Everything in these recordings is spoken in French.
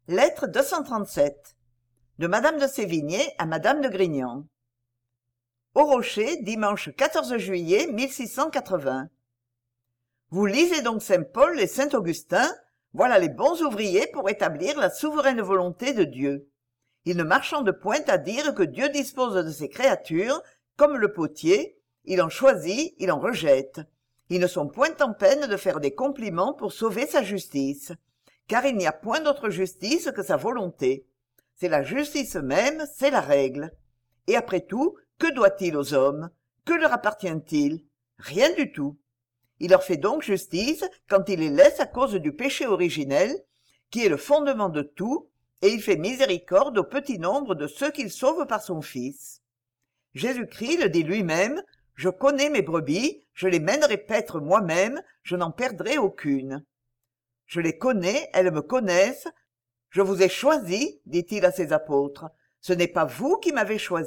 Lettre 237 de Madame de Sévigné à Madame de Grignan. Au Rocher, dimanche 14 juillet 1680. Vous lisez donc saint Paul et saint Augustin, voilà les bons ouvriers pour établir la souveraine volonté de Dieu. Ils ne marchandent point à dire que Dieu dispose de ses créatures, comme le potier, il en choisit, il en rejette. Ils ne sont point en peine de faire des compliments pour sauver sa justice, car il n'y a point d'autre justice que sa volonté. C'est la justice même, c'est la règle. Et après tout, que doit-il aux hommes? Que leur appartient-il? Rien du tout. Il leur fait donc justice quand il les laisse à cause du péché originel, qui est le fondement de tout, et il fait miséricorde au petit nombre de ceux qu'il sauve par son Fils. Jésus-Christ le dit lui-même, « Je connais mes brebis, je les mènerai paître moi-même, je n'en perdrai aucune. Je les connais, elles me connaissent. Je vous ai choisis, dit-il à ses apôtres. Ce n'est pas vous qui m'avez choisi. »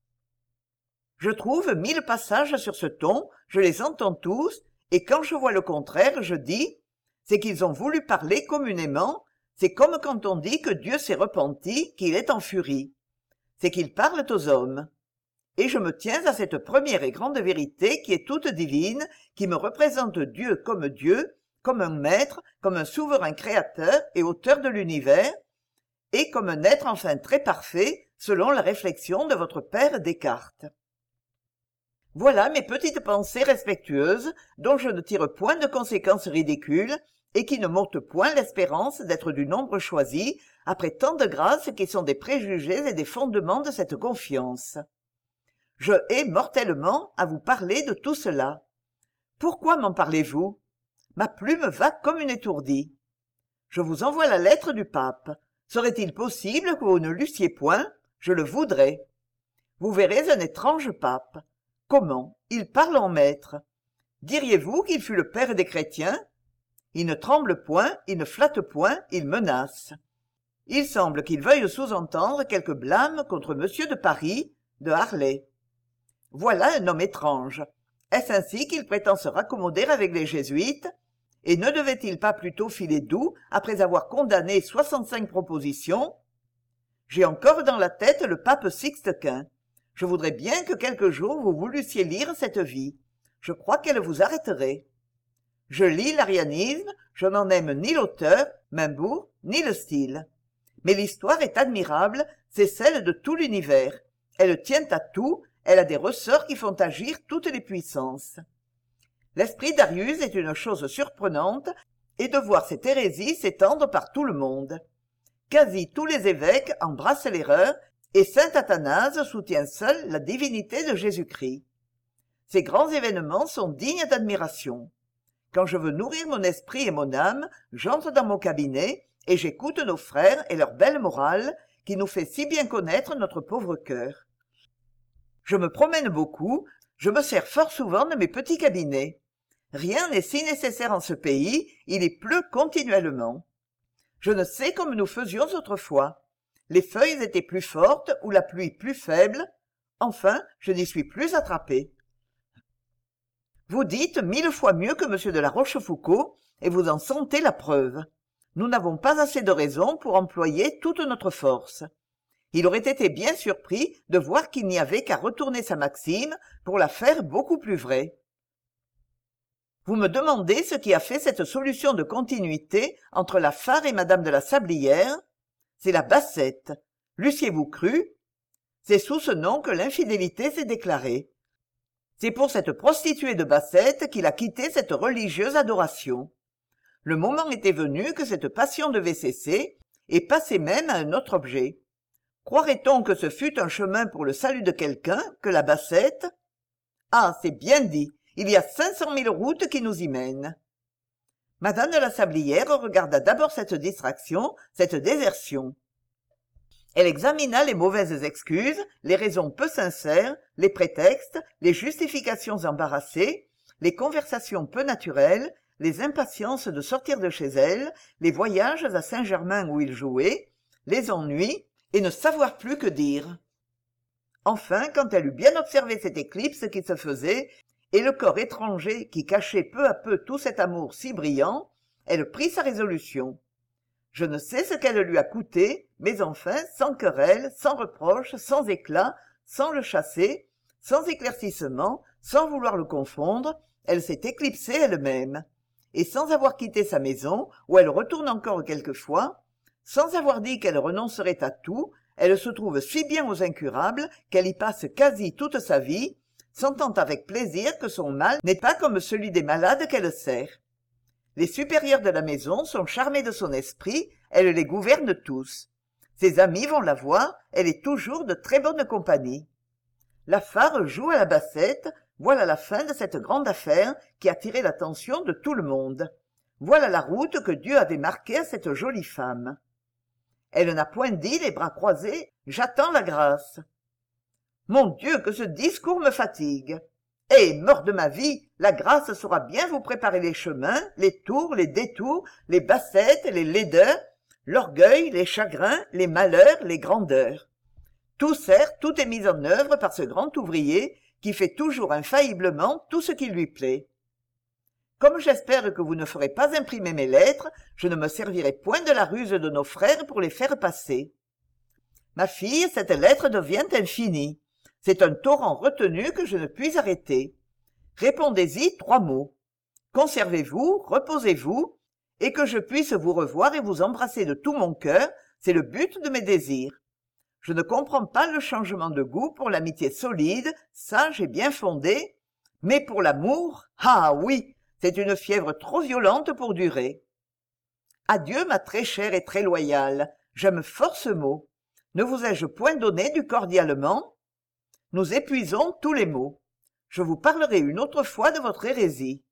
Je trouve 1000 passages sur ce ton, je les entends tous, et quand je vois le contraire, je dis, c'est qu'ils ont voulu parler communément, c'est comme quand on dit que Dieu s'est repenti, qu'il est en furie. C'est qu'ils parlent aux hommes. Et je me tiens à cette première et grande vérité qui est toute divine, qui me représente Dieu, comme un maître, comme un souverain créateur et auteur de l'univers, et comme un être enfin très parfait, selon la réflexion de votre père Descartes. Voilà mes petites pensées respectueuses, dont je ne tire point de conséquences ridicules, et qui ne m'ôtent point l'espérance d'être du nombre choisi, après tant de grâces qui sont des préjugés et des fondements de cette confiance. Je hais mortellement à vous parler de tout cela. Pourquoi m'en parlez-vous? Ma plume va comme une étourdie. Je vous envoie la lettre du pape. Serait-il possible que vous ne l'eussiez point? Je le voudrais. Vous verrez un étrange pape. Comment? Il parle en maître. Diriez-vous qu'il fut le père des chrétiens? Il ne tremble point, il ne flatte point, il menace. Il semble qu'il veuille sous-entendre quelque blâme contre monsieur de Paris, de Harlay. Voilà un homme étrange. Est-ce ainsi qu'il prétend se raccommoder avec les jésuites? Et ne devait-il pas plutôt filer doux après avoir condamné 65 propositions? J'ai encore dans la tête le pape Sixte Quint. Je voudrais bien que quelque jour vous voulussiez lire cette vie. Je crois qu'elle vous arrêterait. Je lis l'arianisme, je n'en aime ni l'auteur, Maimbourg, ni le style. Mais l'histoire est admirable, c'est celle de tout l'univers. Elle tient à tout, elle a des ressorts qui font agir toutes les puissances. L'esprit d'Arius est une chose surprenante, et de voir cette hérésie s'étendre par tout le monde. Quasi tous les évêques embrassent l'erreur, et saint Athanase soutient seul la divinité de Jésus-Christ. Ces grands événements sont dignes d'admiration. Quand je veux nourrir mon esprit et mon âme, j'entre dans mon cabinet, et j'écoute nos frères et leur belle morale, qui nous fait si bien connaître notre pauvre cœur. Je me promène beaucoup, je me sers fort souvent de mes petits cabinets. Rien n'est si nécessaire en ce pays, il y pleut continuellement. Je ne sais comme nous faisions autrefois. Les feuilles étaient plus fortes ou la pluie plus faible. Enfin, je n'y suis plus attrapé. Vous dites 1000 fois mieux que M. de la Rochefoucauld, et vous en sentez la preuve. Nous n'avons pas assez de raisons pour employer toute notre force. Il aurait été bien surpris de voir qu'il n'y avait qu'à retourner sa maxime pour la faire beaucoup plus vraie. Vous me demandez ce qui a fait cette solution de continuité entre la Fare et madame de la Sablière. C'est la Bassette. L'eussiez-vous cru? C'est sous ce nom que l'infidélité s'est déclarée. C'est pour cette prostituée de Bassette qu'il a quitté cette religieuse adoration. Le moment était venu que cette passion devait cesser, et passer même à un autre objet. Croirait-on que ce fût un chemin pour le salut de quelqu'un, que la Bassette? Ah, c'est bien dit, il y a 500 000 routes qui nous y mènent. Madame de la Sablière regarda d'abord cette distraction, cette désertion. Elle examina les mauvaises excuses, les raisons peu sincères, les prétextes, les justifications embarrassées, les conversations peu naturelles, les impatiences de sortir de chez elle, les voyages à Saint-Germain où il jouait, les ennuis, et ne savoir plus que dire. Enfin, quand elle eut bien observé cette éclipse qui se faisait, et le corps étranger qui cachait peu à peu tout cet amour si brillant, elle prit sa résolution. Je ne sais ce qu'elle lui a coûté, mais enfin, sans querelle, sans reproche, sans éclat, sans le chasser, sans éclaircissement, sans vouloir le confondre, elle s'est éclipsée elle-même. Et sans avoir quitté sa maison, où elle retourne encore quelquefois, sans avoir dit qu'elle renoncerait à tout, elle se trouve si bien aux incurables qu'elle y passe quasi toute sa vie, sentant avec plaisir que son mal n'est pas comme celui des malades qu'elle sert. Les supérieurs de la maison sont charmés de son esprit, elle les gouverne tous. Ses amis vont la voir, elle est toujours de très bonne compagnie. La phare joue à la bassette, voilà la fin de cette grande affaire qui a attiré l'attention de tout le monde. Voilà la route que Dieu avait marquée à cette jolie femme. Elle n'a point dit, les bras croisés, « J'attends la grâce ». Mon Dieu, que ce discours me fatigue. Eh, mort de ma vie, la grâce saura bien vous préparer les chemins, les tours, les détours, les bassettes, les laideurs, l'orgueil, les chagrins, les malheurs, les grandeurs. Tout sert, tout est mis en œuvre par ce grand ouvrier qui fait toujours infailliblement tout ce qui lui plaît. Comme j'espère que vous ne ferez pas imprimer mes lettres, je ne me servirai point de la ruse de nos frères pour les faire passer. Ma fille, cette lettre devient infinie. C'est un torrent retenu que je ne puis arrêter. Répondez-y 3 mots. Conservez-vous, reposez-vous, et que je puisse vous revoir et vous embrasser de tout mon cœur, c'est le but de mes désirs. Je ne comprends pas le changement de goût pour l'amitié solide, sage et bien fondée, mais pour l'amour, ah oui, c'est une fièvre trop violente pour durer. Adieu, ma très chère et très loyale, j'aime fort ce mot. Ne vous ai-je point donné du cordialement? Nous épuisons tous les mots. Je vous parlerai une autre fois de votre hérésie.